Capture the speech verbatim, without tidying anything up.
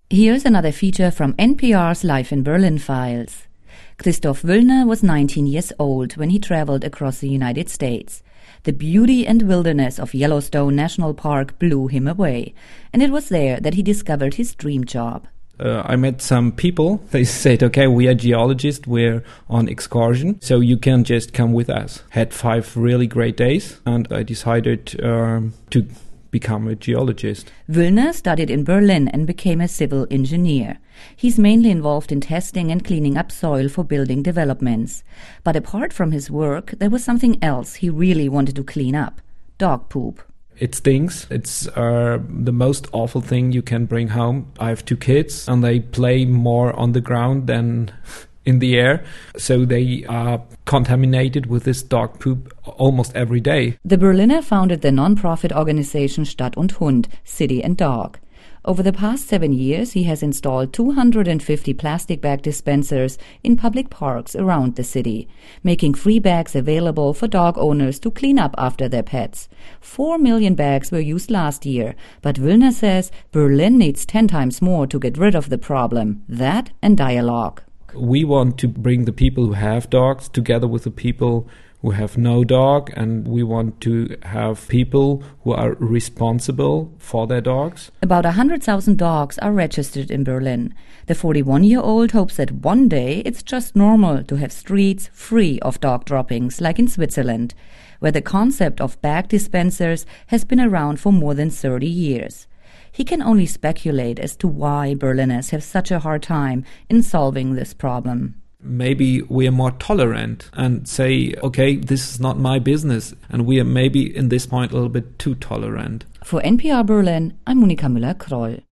Here's another feature from N P R's Life in Berlin files. Christoph Wüllner was nineteen years old when he traveled across the United States. The beauty and wilderness of Yellowstone National Park blew him away, and it was there that he discovered his dream job. Uh, I met some people. They said, okay, we are geologists, we're on excursion, so you can just come with us. Had five really great days, and I decided um, to become a geologist. Wüllner studied in Berlin and became a civil engineer. He's mainly involved in testing and cleaning up soil for building developments. But apart from his work, there was something else he really wanted to clean up: dog poop. It stinks. It's uh, the most awful thing you can bring home. I have two kids, and they play more on the ground than in the air, so they are contaminated with this dog poop almost every day. The Berliner founded the non-profit organization Stadt und Hund, City and Dog. Over the past seven years, he has installed two hundred fifty plastic bag dispensers in public parks around the city, making free bags available for dog owners to clean up after their pets. Four million bags were used last year, but Wüllner says Berlin needs ten times more to get rid of the problem. That and dialogue. We want to bring the people who have dogs together with the people who have no dog, and we want to have people who are responsible for their dogs. About one hundred thousand dogs are registered in Berlin. The forty-one-year-old hopes that one day it's just normal to have streets free of dog droppings, like in Switzerland, where the concept of bag dispensers has been around for more than thirty years. He can only speculate as to why Berliners have such a hard time in solving this problem. Maybe we are more tolerant and say, okay, this is not my business. And we are maybe in this point a little bit too tolerant. For N P R Berlin, I'm Monika Müller-Kroll.